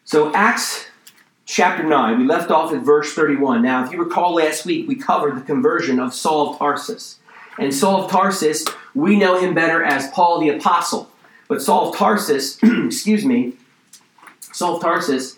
So Acts chapter 9, we left off at verse 31. Now, if you recall last week, we covered the conversion of Saul of Tarsus. And Saul of Tarsus, we know him better as Paul the Apostle. But Saul of Tarsus, Saul of Tarsus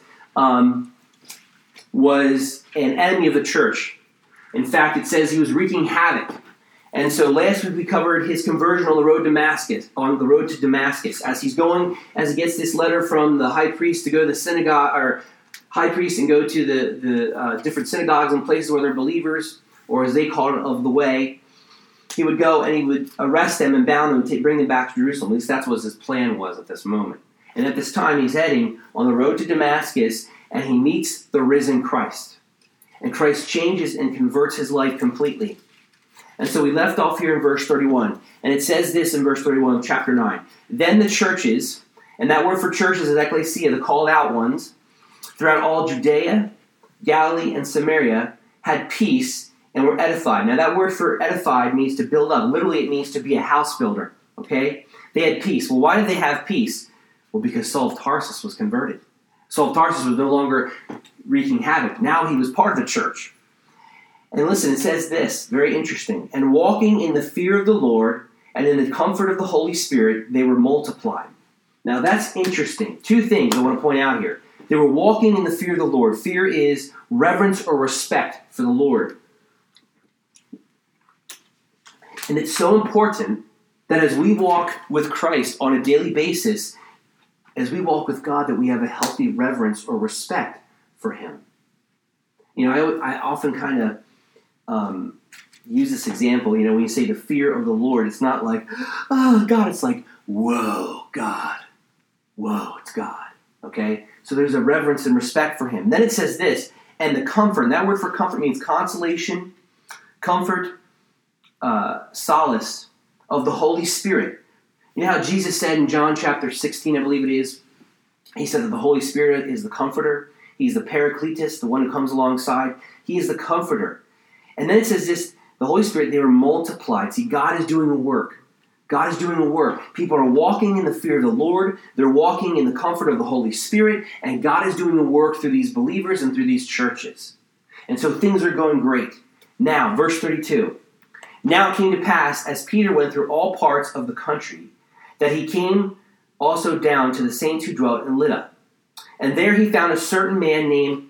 was an enemy of the church. In fact, it says he was wreaking havoc. And so last week we covered his conversion on the road to Damascus. As he gets this letter from the high priest to go to the synagogue, or high priest and go to the different synagogues and places where they're believers, or as they called it, of the way, he would go and he would arrest them and bound them and bring them back to Jerusalem. At least that's what his plan was at this moment. And at this time he's heading on the road to Damascus and he meets the risen Christ. And Christ changes and converts his life completely. And so we left off here in verse 31. And it says this in verse 31 of chapter 9. Then the churches, and that word for churches is ecclesia, the called out ones, throughout all Judea, Galilee, and Samaria, had peace and were edified. Now that word for edified means to build up. Literally it means to be a house builder. Okay? They had peace. Well, why did they have peace? Well, because Saul of Tarsus was converted. Saul of Tarsus was no longer wreaking havoc. Now he was part of the church. And listen, it says this, very interesting. And walking in the fear of the Lord and in the comfort of the Holy Spirit, they were multiplied. Now that's interesting. Two things I want to point out here. They were walking in the fear of the Lord. Fear is reverence or respect for the Lord. And it's so important that as we walk with Christ on a daily basis, as we walk with God, that we have a healthy reverence or respect for Him. You know, I often kind of use this example. You know, when you say the fear of the Lord, it's not like, oh, God. It's like, whoa, God. Whoa, it's God. Okay? So there's a reverence and respect for Him. Then it says this, and the comfort. And that word for comfort means consolation, comfort, solace of the Holy Spirit. You know how Jesus said in John chapter 16, I believe it is, He said that the Holy Spirit is the comforter. He's the Paracletus, the one who comes alongside. He is the comforter. And then it says this, the Holy Spirit, they were multiplied. See, God is doing a work. God is doing a work. People are walking in the fear of the Lord. They're walking in the comfort of the Holy Spirit. And God is doing a work through these believers and through these churches. And so things are going great. Now, verse 32. Now it came to pass, as Peter went through all parts of the country, that he came also down to the saints who dwelt in Lydda. And there he found a certain man named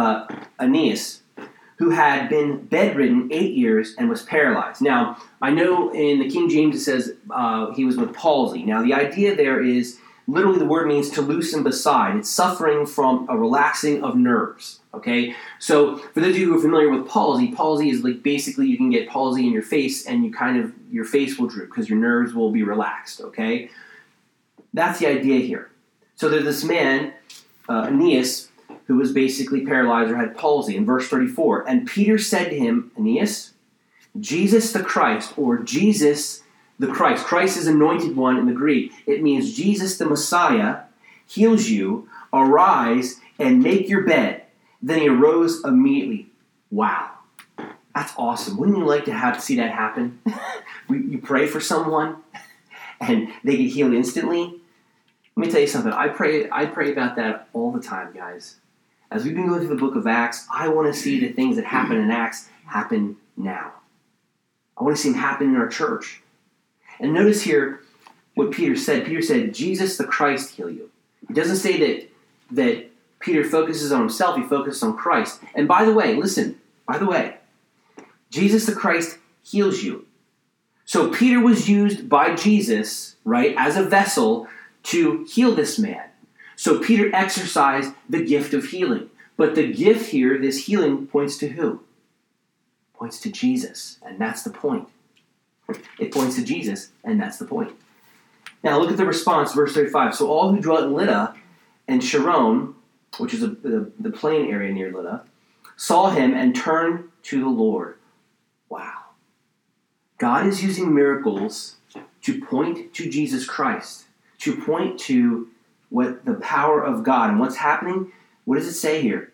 Aeneas, who had been bedridden 8 years and was paralyzed. Now, I know in the King James it says he was with palsy. Now, the idea there is, literally the word means to loosen beside. It's suffering from a relaxing of nerves, okay? So, for those of you who are familiar with palsy is like basically you can get palsy in your face and your face will droop because your nerves will be relaxed, okay? That's the idea here. So there's this man, Aeneas, who was basically paralyzed or had palsy. In verse 34, and Peter said to him, Aeneas, Jesus the Christ, or Jesus the Christ. Christ is anointed one in the Greek. It means Jesus the Messiah heals you. Arise and make your bed. Then he arose immediately. Wow. That's awesome. Wouldn't you like to see that happen? You pray for someone and they get healed instantly. Let me tell you something. I pray about that all the time, guys. As we've been going through the book of Acts, I want to see the things that happen in Acts happen now. I want to see them happen in our church. And notice here what Peter said. Peter said, Jesus the Christ heal you. He doesn't say that Peter focuses on himself. He focuses on Christ. And by the way, listen. By the way, Jesus the Christ heals you. So Peter was used by Jesus, right, as a vessel to heal this man. So Peter exercised the gift of healing. But the gift here, this healing, points to who? Points to Jesus. And that's the point. It points to Jesus, and that's the point. Now look at the response, verse 35. So all who dwelt in Lydda and Sharon, which is the plain area near Lydda, saw him and turned to the Lord. Wow. God is using miracles to point to Jesus Christ, to point to what the power of God. And what's happening? What does it say here?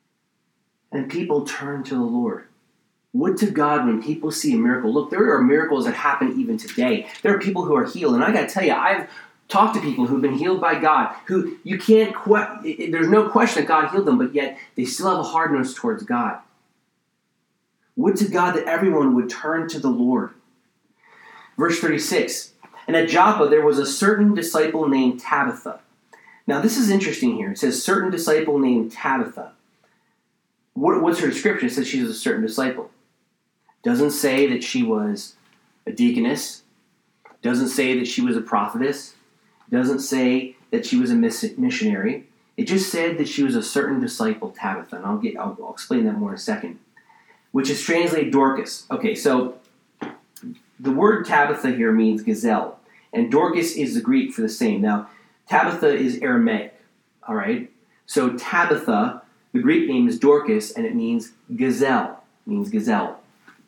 And people turn to the Lord. Would to God when people see a miracle. Look, there are miracles that happen even today. There are people who are healed. And I got to tell you, talk to people who've been healed by God, who you can't, there's no question that God healed them, but yet they still have a hardness towards God. Would to God that everyone would turn to the Lord. Verse 36, and at Joppa there was a certain disciple named Tabitha. Now this is interesting here. It says certain disciple named Tabitha. What's her description? It says she was a certain disciple. Doesn't say that she was a deaconess. Doesn't say that she was a prophetess. Doesn't say that she was a missionary. It just said that she was a certain disciple, Tabitha. And I'll explain that more in a second. Which is translated Dorcas. Okay, so the word Tabitha here means gazelle. And Dorcas is the Greek for the same. Now, Tabitha is Aramaic. All right? So Tabitha, the Greek name is Dorcas, and it means gazelle. It means gazelle.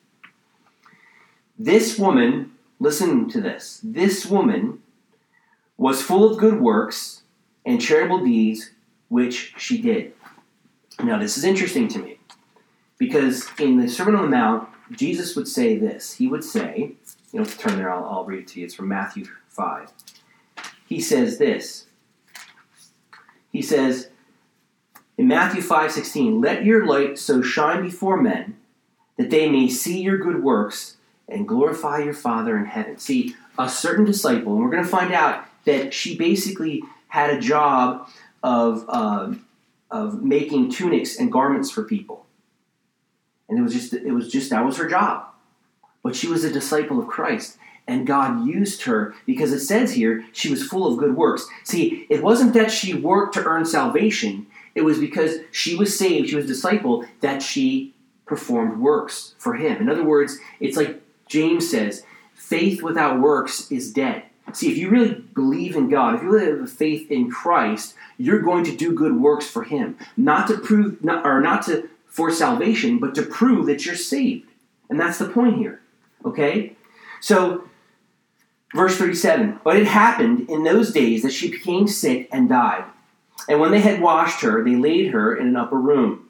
This woman, listen to this. This woman was full of good works and charitable deeds, which she did. Now, this is interesting to me, because in the Sermon on the Mount, Jesus would say this. He would say, turn there, I'll read it to you. It's from Matthew 5. He says this. He says, in Matthew 5:16, let your light so shine before men that they may see your good works and glorify your Father in heaven. See, a certain disciple, and we're going to find out that she basically had a job of making tunics and garments for people. And it was just that was her job. But she was a disciple of Christ. And God used her because it says here she was full of good works. See, it wasn't that she worked to earn salvation. It was because she was saved, she was a disciple, that she performed works for him. In other words, it's like James says, faith without works is dead. See, if you really believe in God, if you really have faith in Christ, you're going to do good works for him. Not for salvation, but to prove that you're saved. And that's the point here. Okay? So, verse 37, but it happened in those days that she became sick and died. And when they had washed her, they laid her in an upper room.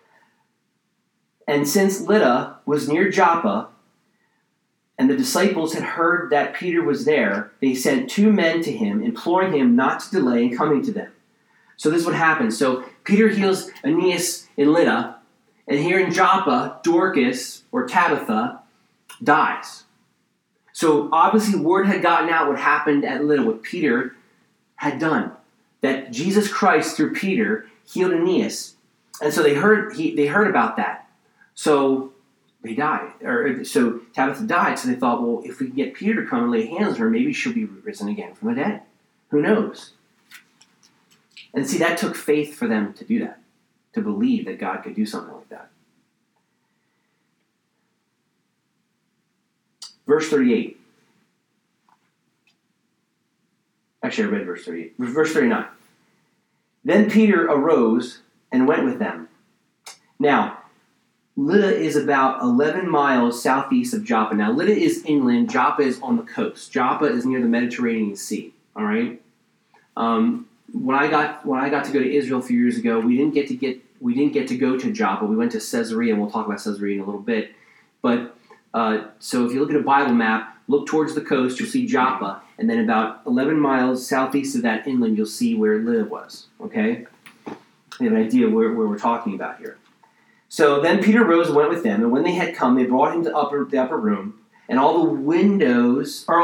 And since Lydda was near Joppa, and the disciples had heard that Peter was there, they sent 2 men to him, imploring him not to delay in coming to them. So this is what happens. So Peter heals Aeneas in Lydda, and here in Joppa, Dorcas, or Tabitha, dies. So obviously word had gotten out what happened at Lydda, what Peter had done. That Jesus Christ, through Peter, healed Aeneas. And so they heard about that. So they died. So Tabitha died, so they thought, well, if we can get Peter to come and lay hands on her, maybe she'll be risen again from the dead. Who knows? And see, that took faith for them to do that, to believe that God could do something like that. Verse 38. Actually, I read verse 38. Verse 39. Then Peter arose and went with them. Now, Lydda is about 11 miles southeast of Joppa. Now, Lydda is inland. Joppa is on the coast. Joppa is near the Mediterranean Sea. All right. When I got to go to Israel a few years ago, we didn't get to go to Joppa. We went to Caesarea, and we'll talk about Caesarea in a little bit. But so if you look at a Bible map, look towards the coast, you'll see Joppa, and then about 11 miles southeast of that inland, you'll see where Lydda was. Okay, you have an idea where we're talking about here. So then Peter rose and went with them, and when they had come, they brought him to the upper room, and all the widows were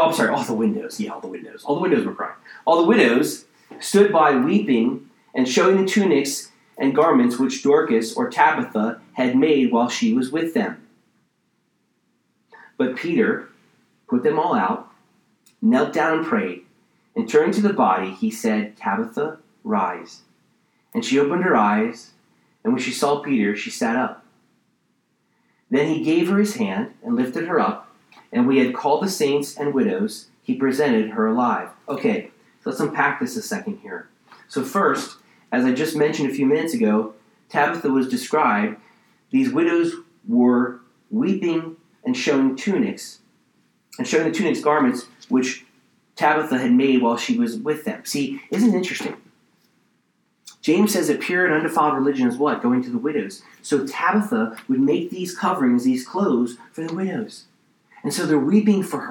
crying. All the widows stood by weeping and showing the tunics and garments which Dorcas or Tabitha had made while she was with them. But Peter put them all out, knelt down and prayed, and turning to the body, he said, Tabitha, rise. And she opened her eyes, and when she saw Peter, she sat up. Then he gave her his hand and lifted her up, and when he had called the saints and widows, he presented her alive. Okay, so let's unpack this a second here. So first, as I just mentioned a few minutes ago, Tabitha was described. These widows were weeping and showing the tunics garments which Tabitha had made while she was with them. See, isn't it interesting? James says that pure and undefiled religion is what? Going to the widows. So Tabitha would make these coverings, these clothes, for the widows. And so they're weeping for her.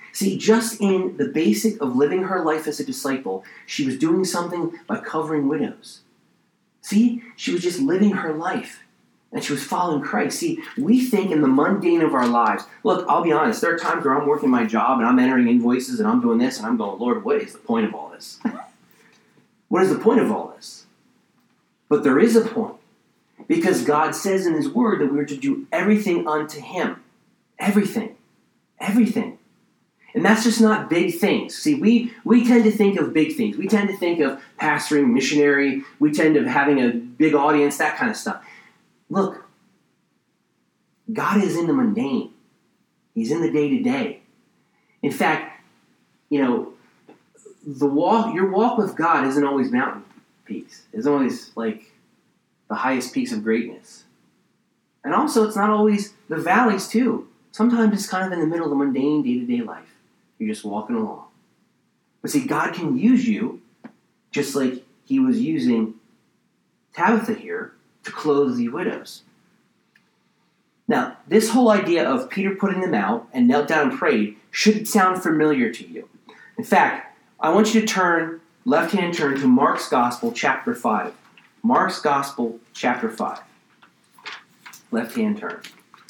See, just in the basic of living her life as a disciple, she was doing something by covering widows. See, she was just living her life, and she was following Christ. See, we think in the mundane of our lives. Look, I'll be honest, there are times where I'm working my job, and I'm entering invoices, and I'm doing this, and I'm going, Lord, what is the point of all this? What is the point of all this? But there is a point, because God says in His Word that we are to do everything unto Him. Everything. Everything. And that's just not big things. See, we tend to think of big things. We tend to think of pastoring, missionary. We tend to having a big audience, that kind of stuff. Look, God is in the mundane. He's in the day-to-day. In fact, your walk with God isn't always mountain peaks. It's always like the highest peaks of greatness. And also, it's not always the valleys, too. Sometimes it's kind of in the middle of the mundane day-to-day life. You're just walking along. But see, God can use you just like He was using Tabitha here to clothe the widows. Now, this whole idea of Peter putting them out and knelt down and prayed should sound familiar to you. In fact, I want you to left-hand turn to Mark's Gospel, chapter 5. Mark's Gospel, chapter 5. Left-hand turn.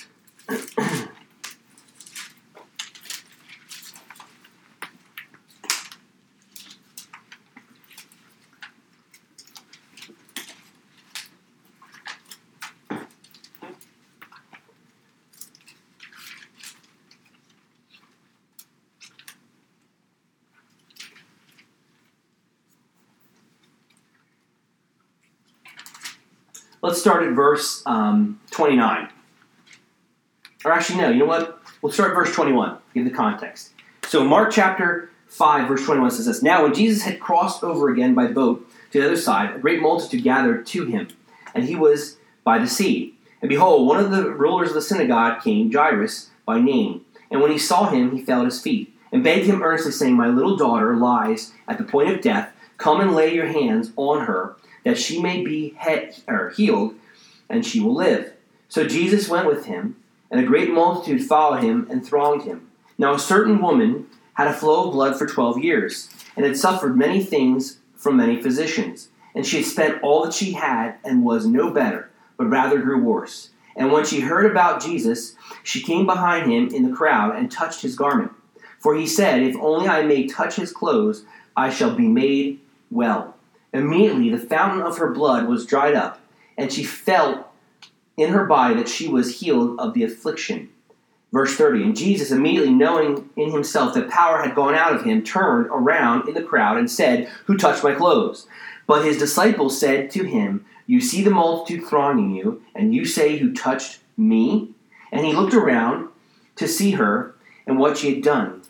Let's start at verse 29. Or actually, no, you know what? We'll start at verse 21, give the context. So Mark chapter 5, verse 21 says this. Now when Jesus had crossed over again by boat to the other side, a great multitude gathered to him, and he was by the sea. And behold, one of the rulers of the synagogue came, Jairus by name. And when he saw him, he fell at his feet, and begged him earnestly, saying, My little daughter lies at the point of death. Come and lay your hands on her, that she may be healed, and she will live. So Jesus went with him, and a great multitude followed him and thronged him. Now a certain woman had a flow of blood for 12 years, and had suffered many things from many physicians. And she had spent all that she had, and was no better, but rather grew worse. And when she heard about Jesus, she came behind him in the crowd, and touched his garment. For he said, If only I may touch his clothes, I shall be made well. Immediately the fountain of her blood was dried up, and she felt in her body that she was healed of the affliction. Verse 30, And Jesus, immediately knowing in himself that power had gone out of him, turned around in the crowd and said, Who touched my clothes? But his disciples said to him, You see the multitude thronging you, and you say, Who touched me? And he looked around to see her and what she had done.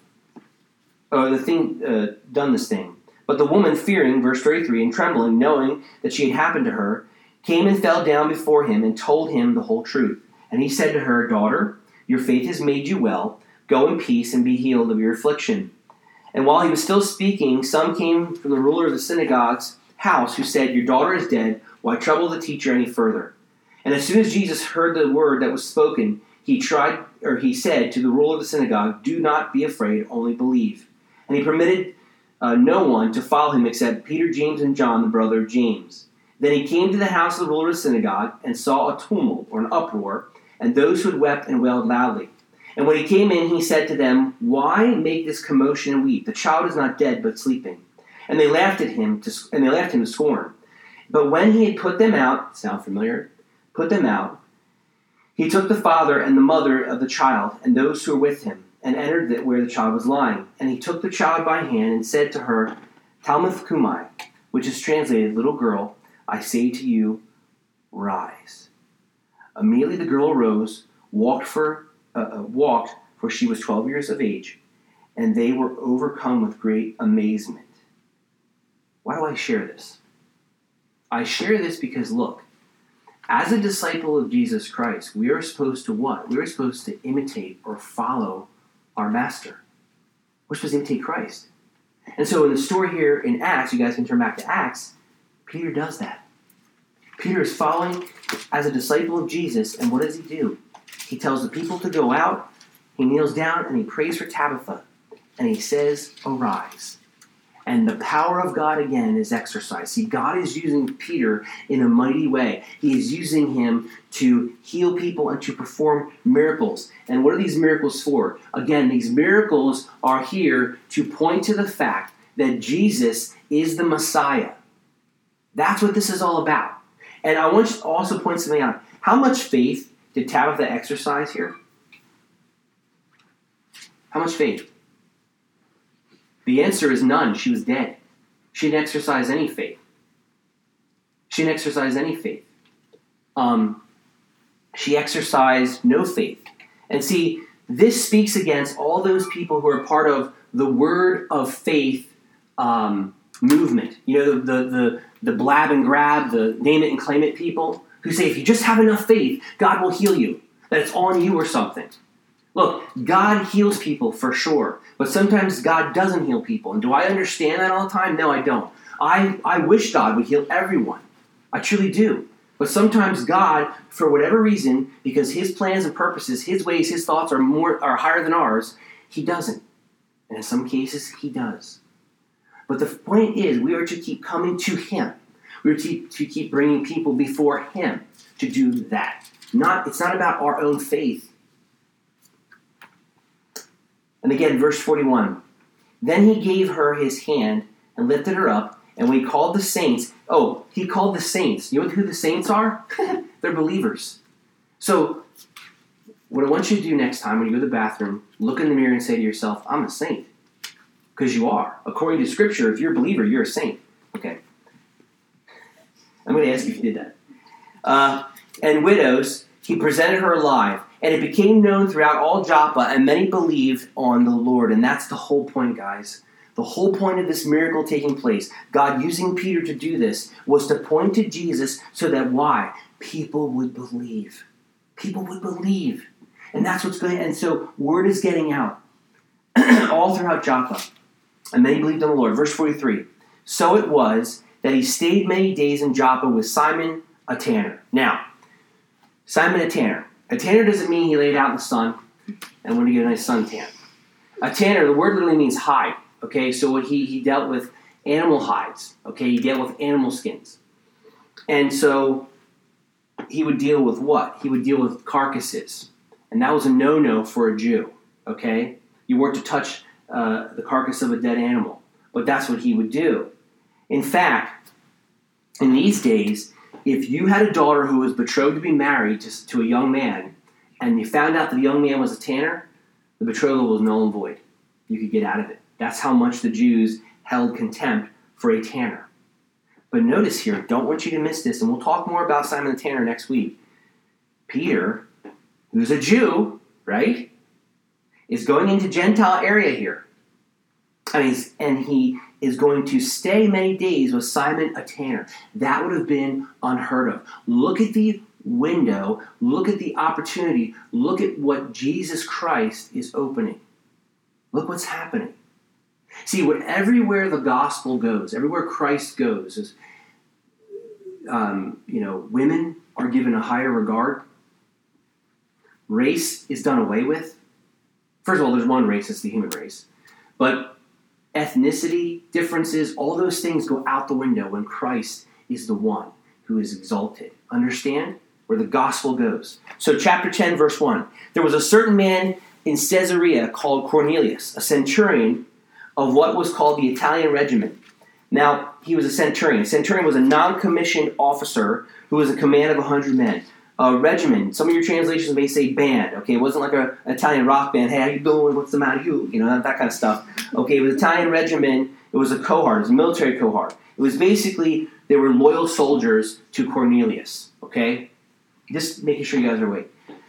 Done this thing. But the woman, fearing, verse 33, and trembling, knowing that she had happened to her, came and fell down before him and told him the whole truth. And he said to her, Daughter, your faith has made you well. Go in peace and be healed of your affliction. And while he was still speaking, some came from the ruler of the synagogue's house, who said, Your daughter is dead. Why trouble the teacher any further? And as soon as Jesus heard the word that was spoken, he said to the ruler of the synagogue, Do not be afraid, only believe. And he permitted no one to follow him except Peter, James, and John, the brother of James. Then he came to the house of the ruler of the synagogue, and saw a tumult, or an uproar, and those who had wept and wailed loudly. And when he came in, he said to them, Why make this commotion and weep? The child is not dead, but sleeping. And they laughed at him to scorn. But when he had put them out, sound familiar? Put them out, he took the father and the mother of the child, and those who were with him, and entered where the child was lying. And he took the child by hand, and said to her, Talmith Kumai, which is translated, Little girl, I say to you, rise. Immediately the girl arose, walked, for she was 12 years of age, and they were overcome with great amazement. Why do I share this? I share this because, look, as a disciple of Jesus Christ, we are supposed to what? We are supposed to imitate or follow our master. We're supposed to imitate Christ. And so in the story here in Acts, you guys can turn back to Acts, Peter does that. Peter is following as a disciple of Jesus, and what does he do? He tells the people to go out, he kneels down, and he prays for Tabitha. and he says, arise. And the power of God again is exercised. See, God is using Peter in a mighty way. He is using him to heal people and to perform miracles. And what are these miracles for? Again, these miracles are here to point to the fact that Jesus is the Messiah. That's what this is all about. And I want to also point something out. How much faith did Tabitha exercise here? How much faith? The answer is none. She was dead. She didn't exercise any faith. She exercised no faith. And see, this speaks against all those people who are part of the word of faith movement. You know, the blab and grab, the name it and claim it people who say if you just have enough faith, God will heal you. That it's on you or something. Look, God heals people for sure, but sometimes God doesn't heal people. And do I understand that all the time? No, I don't. I wish God would heal everyone. I truly do. But sometimes God, for whatever reason, because his plans and purposes, his ways, his thoughts are higher than ours, he doesn't. And in some cases, he does. But the point is, we are to keep coming to him. We are to keep bringing people before him to do that. It's not about our own faith. And again, verse 41. Then he gave her his hand and lifted her up, and when he called the saints, he called the saints. You know who the saints are? They're believers. So what I want you to do next time when you go to the bathroom, look in the mirror and say to yourself, I'm a saint. Because you are. According to Scripture, if you're a believer, you're a saint. Okay. I'm going to ask you if you did that. And widows, he presented her alive. And it became known throughout all Joppa, and many believed on the Lord. And that's the whole point, guys. The whole point of this miracle taking place, God using Peter to do this, was to point to Jesus so that why? People would believe. People would believe. And that's what's going on. And so word is getting out all throughout Joppa. And many believed on the Lord. Verse 43. So it was that he stayed many days in Joppa with Simon, a tanner. Now, Simon, a tanner. A tanner doesn't mean he laid out in the sun and wanted to get a nice suntan. A tanner, the word literally means hide. Okay, so what he dealt with animal hides. Okay, he dealt with animal skins. And so he would deal with what? He would deal with carcasses. And that was a no-no for a Jew. Okay? You weren't to touch the carcass of a dead animal. But that's what he would do. In fact, in these days, if you had a daughter who was betrothed to be married to a young man, and you found out that the young man was a tanner, the betrothal was null and void. You could get out of it. That's how much the Jews held contempt for a tanner. But notice here, don't want you to miss this, and we'll talk more about Simon the Tanner next week. Peter, who's a Jew, right, is going into Gentile area here. And he is going to stay many days with Simon a tanner. That would have been unheard of. Look at the window. Look at the opportunity. Look at what Jesus Christ is opening. Look what's happening. See, everywhere the gospel goes, everywhere Christ goes, is, women are given a higher regard. Race is done away with. First of all, there's one race, it's the human race. But ethnicity, differences, all those things go out the window when Christ is the one who is exalted. Understand where the gospel goes? So chapter 10, verse 1. There was a certain man in Caesarea called Cornelius, a centurion of what was called the Italian regiment. Now, he was a centurion. A centurion was a non-commissioned officer who was a command of 100 men. A regiment, some of your translations may say band, okay? It wasn't like an Italian rock band. Hey, how you doing? What's the matter? That kind of stuff. Okay, it was Italian regiment. It was a cohort. It was a military cohort. It was basically, they were loyal soldiers to Cornelius, okay? Just making sure you guys are awake.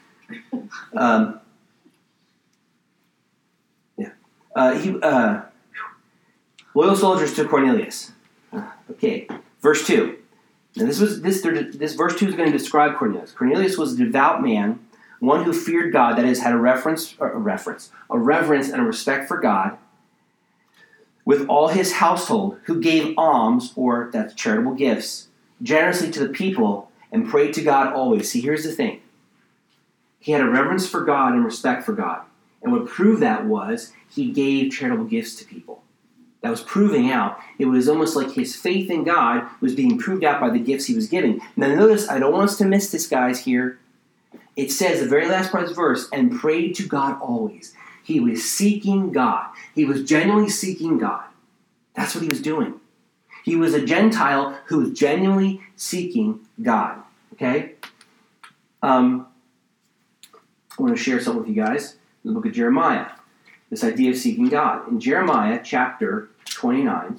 Loyal soldiers to Cornelius. Okay, verse 2. Now this verse 2 is going to describe Cornelius. Cornelius was a devout man, one who feared God, that is, had a reverence and a respect for God, with all his household, who gave alms, or that's charitable gifts, generously to the people, and prayed to God always. See, here's the thing. He had a reverence for God and respect for God. And what proved that was he gave charitable gifts to people. That was proving out. It was almost like his faith in God was being proved out by the gifts he was giving. Now notice, I don't want us to miss this, guys, here. It says, the very last part of this verse, and prayed to God always. He was seeking God. He was genuinely seeking God. That's what he was doing. He was a Gentile who was genuinely seeking God. Okay? I want to share something with you guys in the book of Jeremiah. This idea of seeking God. In Jeremiah chapter 29,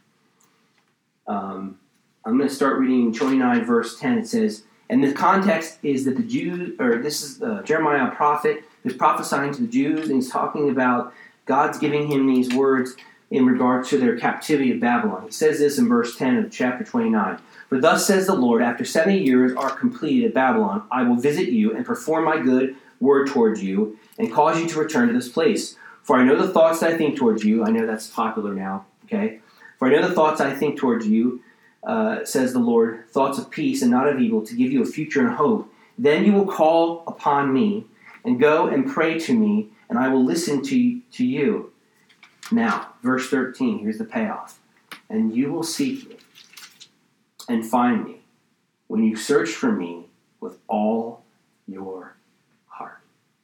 I'm going to start reading 29 verse 10. It says, and the context is that the Jews, or this is Jeremiah, a prophet, who's prophesying to the Jews, and he's talking about God's giving him these words in regard to their captivity of Babylon. He says this in verse 10 of chapter 29. For thus says the Lord, after 70 years are completed at Babylon, I will visit you and perform my good word towards you and cause you to return to this place. For I know the thoughts that I think towards you. I know that's popular now, okay? For I know the thoughts I think towards you, says the Lord, thoughts of peace and not of evil, to give you a future and hope. Then you will call upon me and go and pray to me, and I will listen to you. Now, verse 13, here's the payoff. And you will seek me and find me when you search for me with all your heart.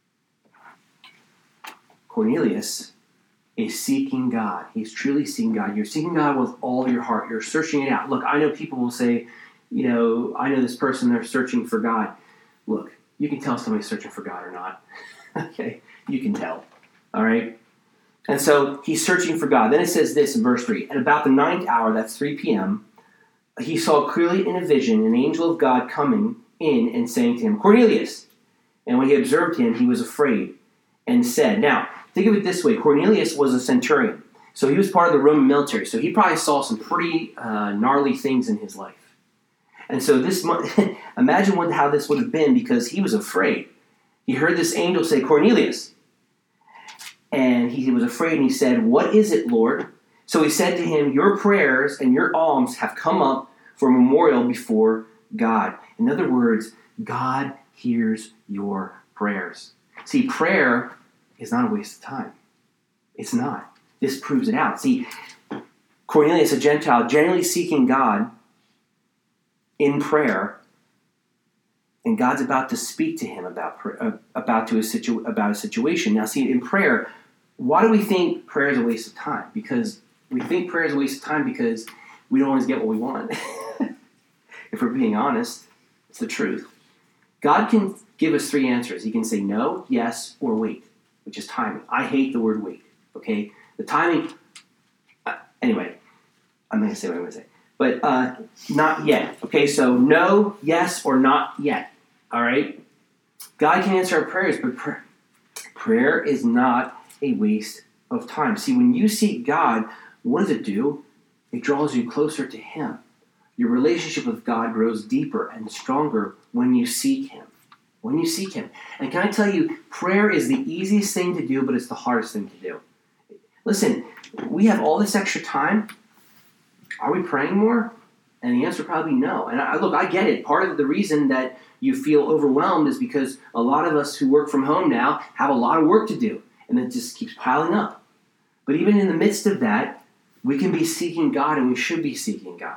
Cornelius is seeking God. He's truly seeking God. You're seeking God with all your heart. You're searching it out. Look, I know people will say, I know this person, they're searching for God. Look, you can tell somebody's searching for God or not. Okay? You can tell. All right? And so he's searching for God. Then it says this in verse 3. At about the 9th hour, that's 3 p.m., he saw clearly in a vision an angel of God coming in and saying to him, Cornelius. And when he observed him, he was afraid and said, now, think of it this way. Cornelius was a centurion. So he was part of the Roman military. So he probably saw some pretty gnarly things in his life. And so imagine how this would have been, because he was afraid. He heard this angel say, Cornelius. And he was afraid, and he said, what is it, Lord? So he said to him, your prayers and your alms have come up for a memorial before God. In other words, God hears your prayers. See, prayer is not a waste of time. It's not. This proves it out. See, Cornelius, a Gentile, generally seeking God in prayer, and God's about to speak to him about a situation. Now, see, in prayer, why do we think prayer is a waste of time? Because we think prayer is a waste of time because we don't always get what we want. If we're being honest, it's the truth. God can give us 3 answers. He can say no, yes, or wait, which is timing. I hate the word wait, okay? The timing, anyway, I'm going to say what I'm going to say. But not yet, okay? So no, yes, or not yet, all right? God can answer our prayers, but prayer is not a waste of time. See, when you seek God, what does it do? It draws you closer to Him. Your relationship with God grows deeper and stronger when you seek Him. When you seek Him. And can I tell you, prayer is the easiest thing to do, but it's the hardest thing to do. Listen, we have all this extra time. Are we praying more? And the answer probably no. And I get it. Part of the reason that you feel overwhelmed is because a lot of us who work from home now have a lot of work to do. And it just keeps piling up. But even in the midst of that, we can be seeking God, and we should be seeking God.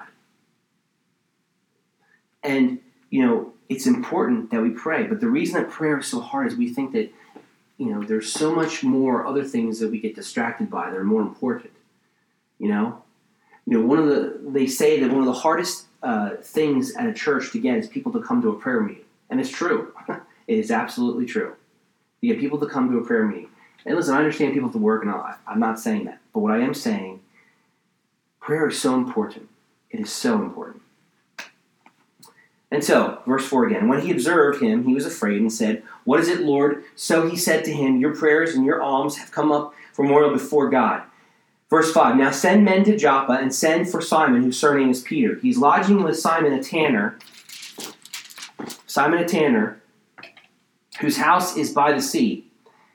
And, it's important that we pray. But the reason that prayer is so hard is we think that, there's so much more other things that we get distracted by that are more important. They say that one of the hardest things at a church to get is people to come to a prayer meeting. And it's true. It is absolutely true. You get people to come to a prayer meeting. And listen, I understand people to work, and I'm not saying that. But what I am saying, prayer is so important. It is so important. And so, verse 4 again. When he observed him, he was afraid and said, what is it, Lord? So he said to him, your prayers and your alms have come up for memorial before God. Verse 5, now send men to Joppa and send for Simon, whose surname is Peter. He's lodging with Simon a tanner, whose house is by the sea.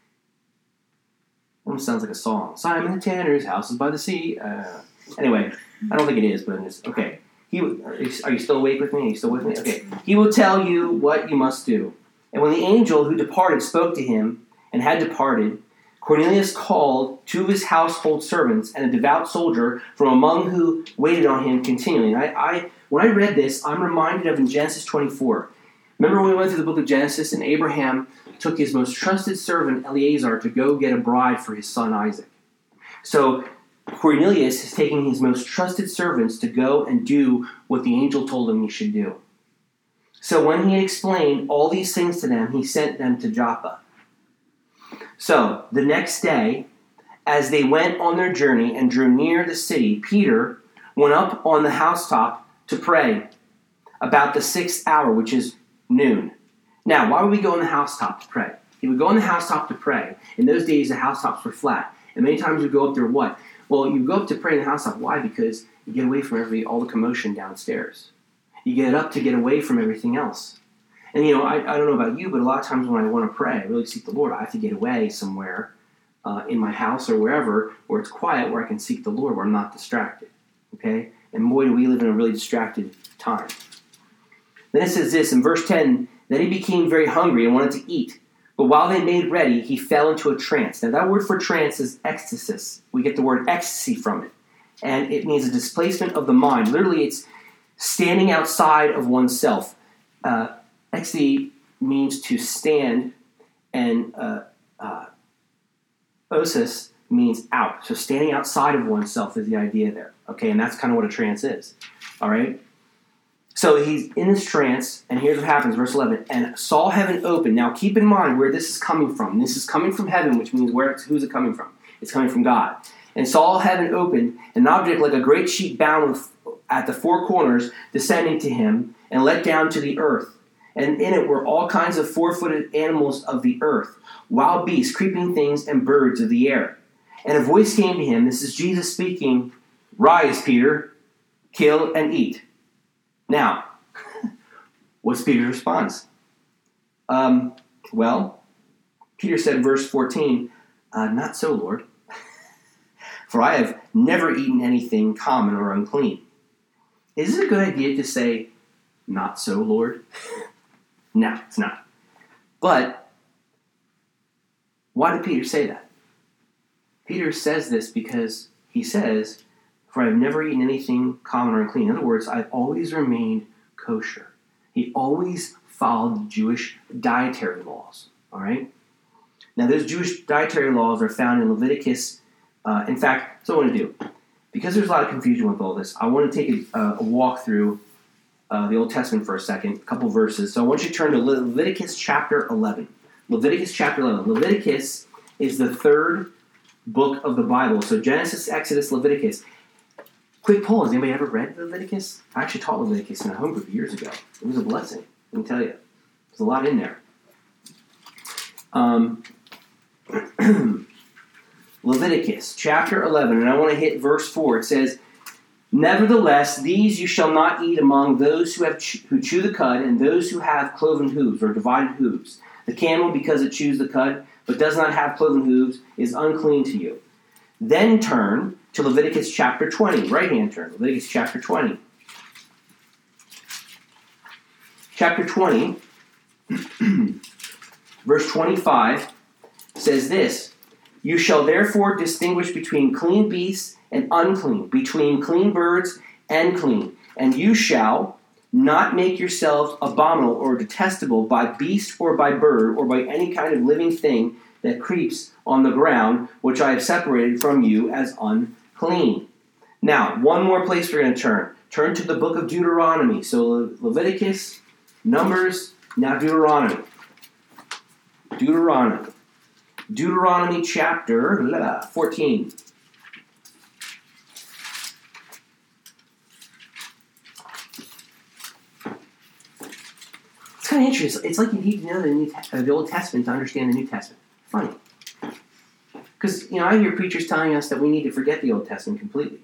Almost sounds like a song. Simon the tanner's house is by the sea. Anyway, I don't think it is, but it is. Okay. Are you still awake with me? Are you still with me? Okay. He will tell you what you must do. And when the angel who departed spoke to him and had departed, Cornelius called two of his household servants and a devout soldier from among who waited on him continually. And when I read this, I'm reminded of in Genesis 24. Remember when we went through the book of Genesis and Abraham took his most trusted servant Eliezer to go get a bride for his son Isaac. So Cornelius is taking his most trusted servants to go and do what the angel told him he should do. So when he had explained all these things to them, he sent them to Joppa. So the next day, as they went on their journey and drew near the city, Peter went up on the housetop to pray about the 6th hour, which is noon. Now, why would we go on the housetop to pray? He would go on the housetop to pray. In those days, the housetops were flat. And many times you go up there, what? Well, you go up to pray in the housetop. Why? Because you get away from all the commotion downstairs. You get up to get away from everything else. And, I don't know about you, but a lot of times when I want to pray, I really seek the Lord, I have to get away somewhere in my house or wherever where it's quiet, where I can seek the Lord, where I'm not distracted. Okay? And boy, do we live in a really distracted time. Then it says this in verse 10, then he became very hungry and wanted to eat. But while they made ready, he fell into a trance. Now that word for trance is ecstasis. We get the word ecstasy from it. And it means a displacement of the mind. Literally, it's standing outside of oneself. Ecstasy means to stand, and osis means out. So standing outside of oneself is the idea there. Okay, and that's kind of what a trance is. All right? So he's in this trance, and here's what happens, verse 11. And saw heaven open. Now keep in mind where this is coming from. This is coming from heaven, which means who's it coming from? It's coming from God. And saw heaven open, an object like a great sheet bound at the four corners, descending to him, and let down to the earth. And in it were all kinds of four-footed animals of the earth, wild beasts, creeping things, and birds of the air. And a voice came to him, this is Jesus speaking, rise, Peter, kill and eat. Now, what's Peter's response? Well, Peter said in verse 14, not so, Lord, for I have never eaten anything common or unclean. Is it a good idea to say, not so, Lord? No, it's not. But why did Peter say that? Peter says this because he says, for I have never eaten anything common or unclean. In other words, I've always remained kosher. He always followed the Jewish dietary laws. All right? Now, those Jewish dietary laws are found in Leviticus. In fact, so what I want to do, because there's a lot of confusion with all this, I want to take a walk through the Old Testament for a second, a couple verses. So I want you to turn to Leviticus chapter 11. Leviticus chapter 11. Leviticus is the third book of the Bible. So Genesis, Exodus, Leviticus. Quick poll, has anybody ever read Leviticus? I actually taught Leviticus in a home group years ago. It was a blessing, let me tell you. There's a lot in there. Leviticus chapter 11, and I want to hit verse 4. It says, nevertheless, these you shall not eat among those who chew the cud, and those who have cloven hooves or divided hooves. The camel, because it chews the cud, but does not have cloven hooves, is unclean to you. Then turn to Leviticus chapter 20. Right-hand turn. Leviticus chapter 20. Chapter 20, verse 25, says this, you shall therefore distinguish between clean beasts and unclean, between clean birds and clean. And you shall not make yourselves abominable or detestable by beast or by bird or by any kind of living thing that creeps on the ground, which I have separated from you as unclean. Now, one more place we're going to turn. Turn to the book of Deuteronomy. So Leviticus, Numbers, now Deuteronomy. Deuteronomy chapter 14. It's kind of interesting. It's like you need to know the Old Testament to understand the New Testament. Funny. Because, I hear preachers telling us that we need to forget the Old Testament completely.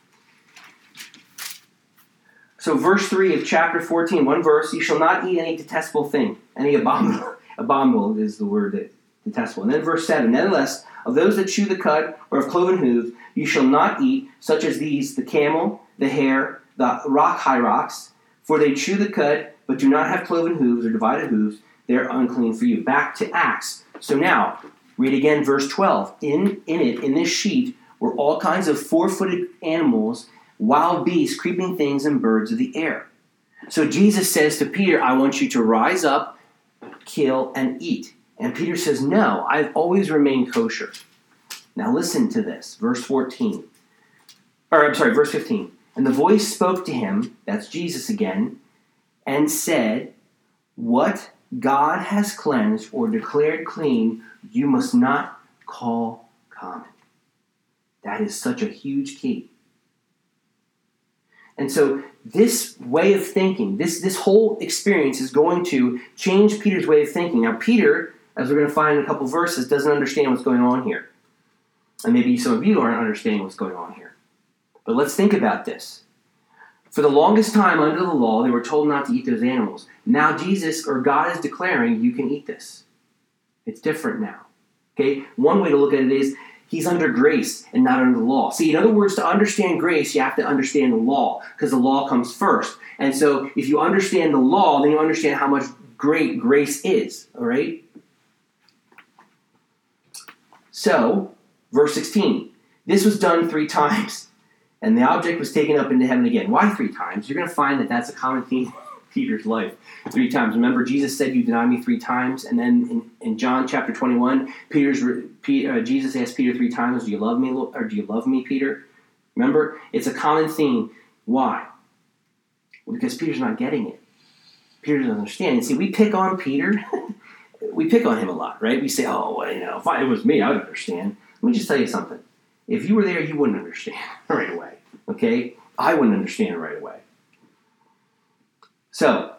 So verse 3 of chapter 14, one verse, you shall not eat any detestable thing. Any abominable is the word that detestable. And then verse 7, nevertheless, of those that chew the cud or of cloven hooves, you shall not eat, such as these, the camel, the hare, the rock hyrax, for they chew the cud, but do not have cloven hooves or divided hooves, they're unclean for you. Back to Acts. So now, Read again verse 12. In this sheet, were all kinds of four-footed animals, wild beasts, creeping things, and birds of the air. So Jesus says to Peter, I want you to rise up, kill, and eat. And Peter says, no, I've always remained kosher. Now listen to this, verse 15. And the voice spoke to him, that's Jesus again, and said, what God has cleansed or declared clean, you must not call common. That is such a huge key. And so this way of thinking, this whole experience is going to change Peter's way of thinking. Now Peter, as we're going to find in a couple verses, doesn't understand what's going on here. And maybe some of you aren't understanding what's going on here. But let's think about this. For the longest time under the law, they were told not to eat those animals. Now Jesus, or God, is declaring you can eat this. It's different now. Okay? One way to look at it is he's under grace and not under the law. See, in other words, to understand grace, you have to understand the law, because the law comes first. And so if you understand the law, then you understand how much great grace is. All right? So, verse 16. This was done 3 times, and the object was taken up into heaven again. Why 3 times? You're going to find that that's a common theme in Peter's life. 3 times. Remember, Jesus said, you deny me 3 times. And then in John chapter 21, Jesus asked Peter 3 times, do you love me, or do you love me, Peter? Remember, it's a common theme. Why? Well, because Peter's not getting it. Peter doesn't understand. And see, we pick on Peter. We pick on him a lot, right? We say, oh, well, if it was me, I would understand. Let me just tell you something. If you were there, you wouldn't understand right away, okay? I wouldn't understand right away. So,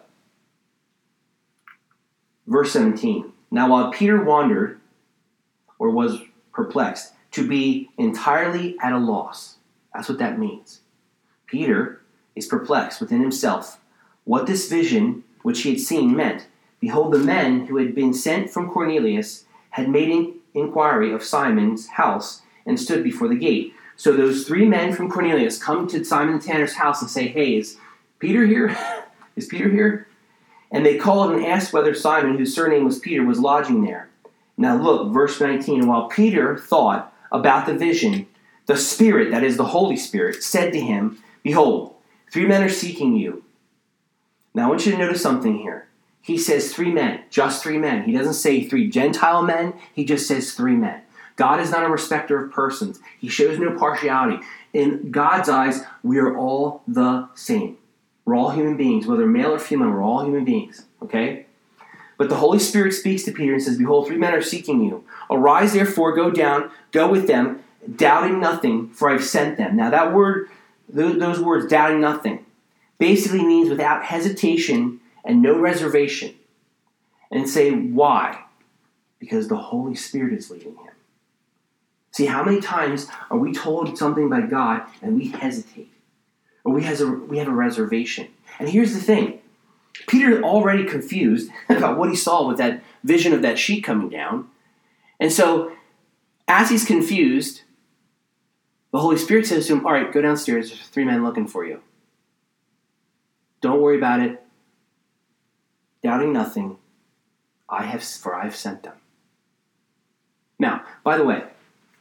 verse 17. Now while Peter wandered, or was perplexed, to be entirely at a loss. That's what that means. Peter is perplexed within himself what this vision which he had seen meant. Behold, the men who had been sent from Cornelius had made inquiry of Simon's house and stood before the gate. So those 3 men from Cornelius come to Simon the tanner's house and say, hey, is Peter here? Is Peter here? And they called and asked whether Simon, whose surname was Peter, was lodging there. Now look, verse 19. And while Peter thought about the vision, the Spirit, that is the Holy Spirit, said to him, behold, 3 men are seeking you. Now I want you to notice something here. He says 3 men, just 3 men. He doesn't say 3 Gentile men. He just says 3 men. God is not a respecter of persons. He shows no partiality. In God's eyes, we are all the same. We're all human beings, whether male or female, we're all human beings, okay? But the Holy Spirit speaks to Peter and says, behold, 3 men are seeking you. Arise, therefore, go down, go with them, doubting nothing, for I've sent them. Now that word, those words, doubting nothing, basically means without hesitation and no reservation. And say, why? Because the Holy Spirit is leading him. See, how many times are we told something by God and we hesitate? Or we have a reservation? And here's the thing. Peter already confused about what he saw with that vision of that sheet coming down. And so, as he's confused, the Holy Spirit says to him, all right, go downstairs. There's 3 men looking for you. Don't worry about it. Doubting nothing, I've sent them. Now, by the way,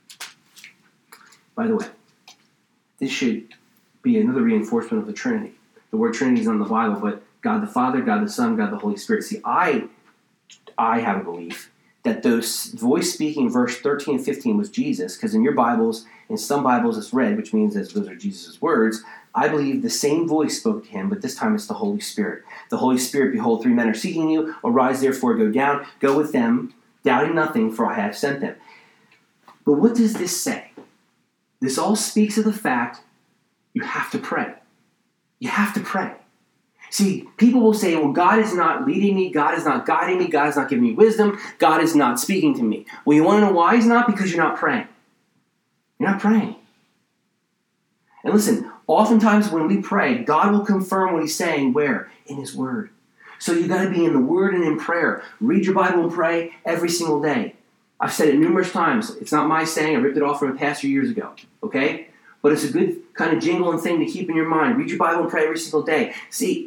this should be another reinforcement of the Trinity. The word Trinity is not in the Bible, but God the Father, God the Son, God the Holy Spirit. See, I have a belief that those voice speaking verse 13 and 15 was Jesus, because in your Bibles, in some Bibles it's red, which means that those are Jesus' words. I believe the same voice spoke to him, but this time it's the Holy Spirit. The Holy Spirit, behold, 3 men are seeking you. Arise, therefore, go down, go with them, doubting nothing, for I have sent them. But what does this say? This all speaks of the fact you have to pray. You have to pray. See, people will say, well, God is not leading me, God is not guiding me, God is not giving me wisdom, God is not speaking to me. Well, you want to know why he's not? Because you're not praying. You're not praying. And listen, oftentimes when we pray, God will confirm what he's saying where? In his word. So you got to be in the word and in prayer. Read your Bible and pray every single day. I've said it numerous times. It's not my saying. I ripped it off from a pastor years ago. Okay? But it's a good kind of jingle and thing to keep in your mind. Read your Bible and pray every single day. See,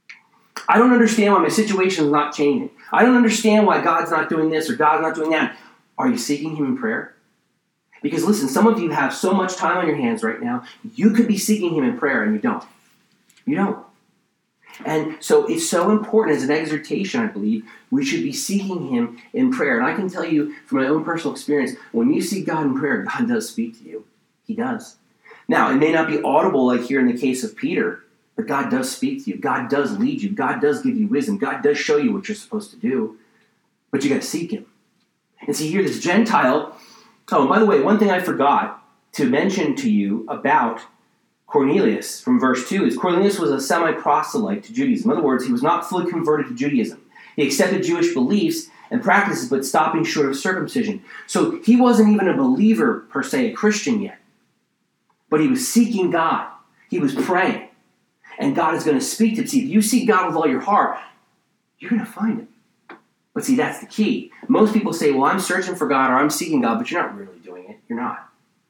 I don't understand why my situation is not changing. I don't understand why God's not doing this or God's not doing that. Are you seeking him in prayer? Because listen, some of you have so much time on your hands right now, you could be seeking him in prayer and you don't. You don't. And so it's so important as an exhortation, I believe, we should be seeking him in prayer. And I can tell you from my own personal experience, when you seek God in prayer, God does speak to you. He does. Now, it may not be audible like here in the case of Peter, but God does speak to you. God does lead you. God does give you wisdom. God does show you what you're supposed to do. But you got to seek him. And see here, this Gentile. Oh, and by the way, one thing I forgot to mention to you about Cornelius from verse 2 is Cornelius was a semi-proselyte to Judaism. In other words, he was not fully converted to Judaism. He accepted Jewish beliefs and practices, but stopping short of circumcision. So he wasn't even a believer, per se, a Christian yet. But he was seeking God. He was praying. And God is going to speak to him. See, if you seek God with all your heart, you're going to find him. But see, that's the key. Most people say, well, I'm searching for God or I'm seeking God, but you're not really doing it. You're not.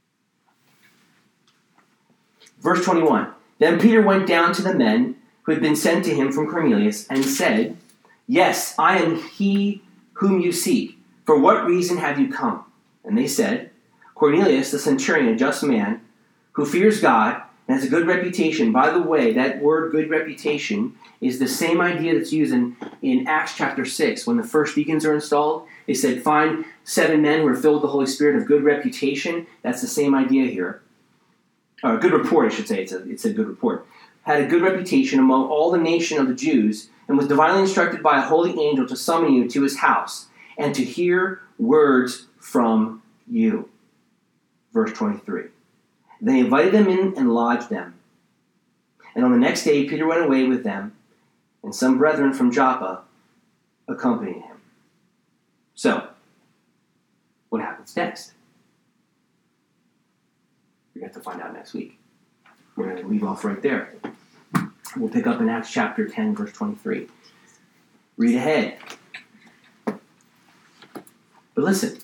Verse 21, Then Peter went down to the men who had been sent to him from Cornelius and said, Yes, I am he whom you seek. For what reason have you come? And they said, Cornelius, the centurion, a just man, who fears God and has a good reputation. By the way, that word good reputation is the same idea that's used in Acts chapter 6. When the first deacons are installed, they said, find 7 men who are filled with the Holy Spirit of good reputation. That's the same idea here. Or a good report, I should say. It's a good report. Had a good reputation among all the nation of the Jews, and was divinely instructed by a holy angel to summon you to his house, and to hear words from you. Verse 23. They invited them in and lodged them. And on the next day, Peter went away with them, and some brethren from Joppa accompanied him. So, what happens next? We have to find out next week. We're going to leave off right there. We'll pick up in Acts chapter 10, verse 23. Read ahead. But listen.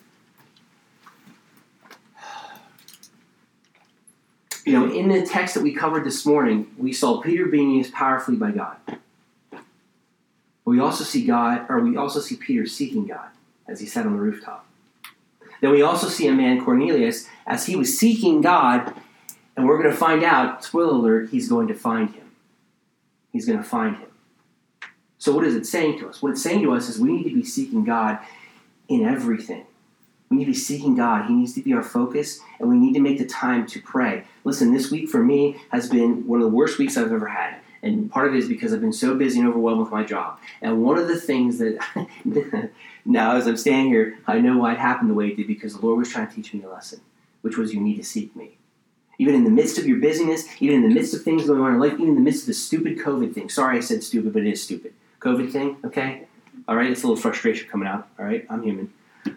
You know, in the text that we covered this morning, we saw Peter being used powerfully by God. But we also see Peter seeking God as he sat on the rooftop. Then we also see a man, Cornelius, as he was seeking God, and we're going to find out, spoiler alert, he's going to find him. He's going to find him. So what is it saying to us? What it's saying to us is we need to be seeking God in everything. We need to be seeking God. He needs to be our focus, and we need to make the time to pray. Listen, this week for me has been one of the worst weeks I've ever had. And part of it is because I've been so busy and overwhelmed with my job. And one of the things that, now as I'm standing here, I know why it happened the way it did, because the Lord was trying to teach me a lesson, which was you need to seek me. Even in the midst of your busyness, even in the midst of things going on in your life, even in the midst of the stupid COVID thing. Sorry I said stupid, but it is stupid. COVID thing, okay? All right, it's a little frustration coming out. All right, I'm human.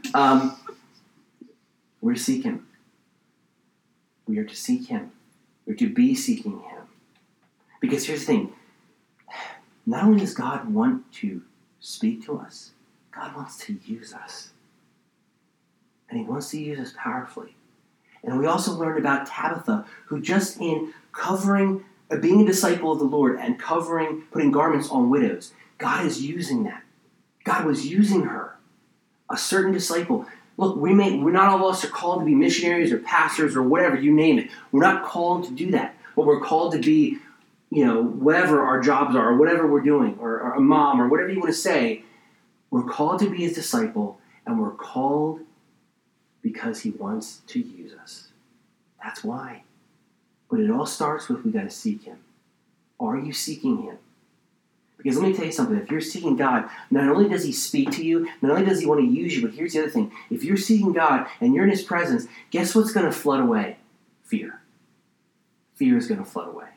We're to seek him. We are to seek him. We're to be seeking him. Because here's the thing. Not only does God want to speak to us, God wants to use us. And he wants to use us powerfully. And we also learned about Tabitha, who just in covering, being a disciple of the Lord and putting garments on widows, God is using that. God was using her, a certain disciple. Look, we're not all of us are called to be missionaries or pastors or whatever, you name it. We're not called to do that. But we're called to be, whatever our jobs are, or whatever we're doing, or a mom, or whatever you want to say. We're called to be his disciple, and we're called because he wants to use us. That's why. But it all starts with we got to seek him. Are you seeking him? Because let me tell you something. If you're seeking God, not only does he speak to you, not only does he want to use you, but here's the other thing. If you're seeking God and you're in his presence, guess what's going to flood away? Fear. Fear is going to flood away.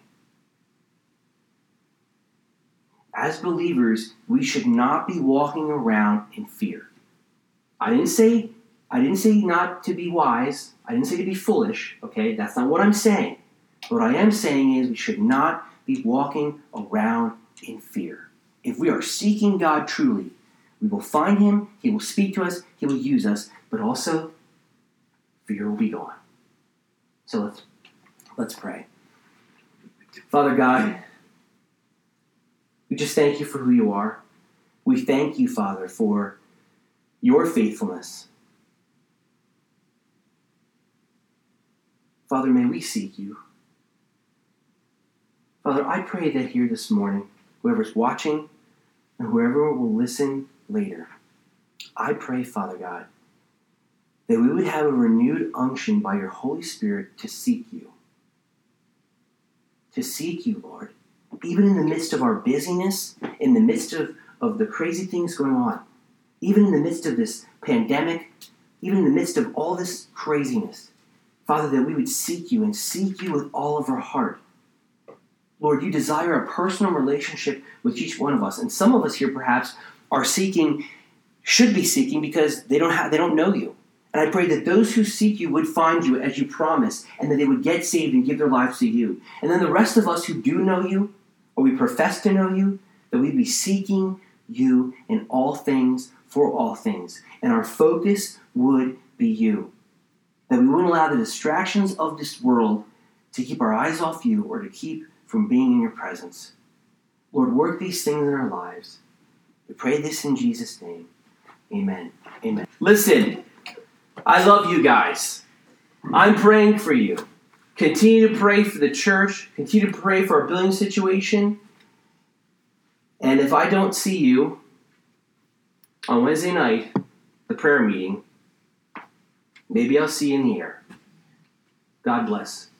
As believers, we should not be walking around in fear. I didn't say not to be wise. I didn't say to be foolish. Okay, that's not what I'm saying. What I am saying is we should not be walking around in fear. If we are seeking God truly, we will find him, he will speak to us, he will use us, but also fear will be gone. So let's pray. Father God, we just thank you for who you are. We thank you, Father, for your faithfulness. Father, may we seek you. Father, I pray that here this morning, whoever's watching and whoever will listen later, I pray, Father God, that we would have a renewed unction by your Holy Spirit to seek you. To seek you, Lord. Even in the midst of our busyness, in the midst of the crazy things going on, even in the midst of this pandemic, even in the midst of all this craziness, Father, that we would seek you and seek you with all of our heart. Lord, you desire a personal relationship with each one of us. And some of us here perhaps are seeking, should be seeking because they don't know you. And I pray that those who seek you would find you as you promised, and that they would get saved and give their lives to you. And then the rest of us who do know you, or we profess to know you, that we'd be seeking you in all things for all things. And our focus would be you. That we wouldn't allow the distractions of this world to keep our eyes off you or to keep from being in your presence. Lord, work these things in our lives. We pray this in Jesus' name. Amen. Amen. Listen, I love you guys. I'm praying for you. Continue to pray for the church. Continue to pray for our building situation. And if I don't see you on Wednesday night, the prayer meeting, maybe I'll see you in the air. God bless.